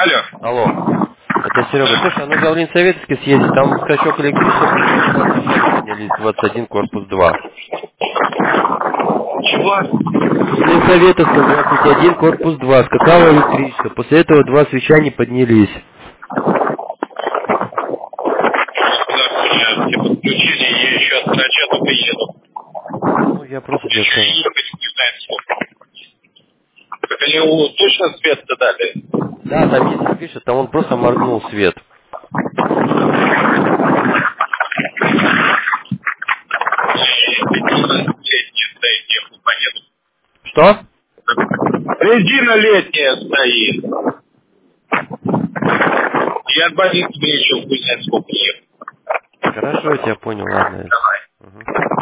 Алло. Алло. Это Серега. Слушай, а нужно в Ленсоветский съездить. Там скачок электричества поднялись 21, корпус 2. Чего? Ленсоветовская 21, корпус 2. Скакало электричество. После этого два свеча не поднялись. Сейчас все подключили, я еще от врача только еду. Ну, я просто тебе Еще скажу. ехать не знаю сколько. Так они точно свет-то дали? Да, там если пишет, там он просто моргнул свет. Летняя стоит, ехал, поеду. Что? Резина летняя стоит. Я от больницы мне еще хуй знает сколько ехал. Хорошо, я тебя понял, ладно. Давай. Угу.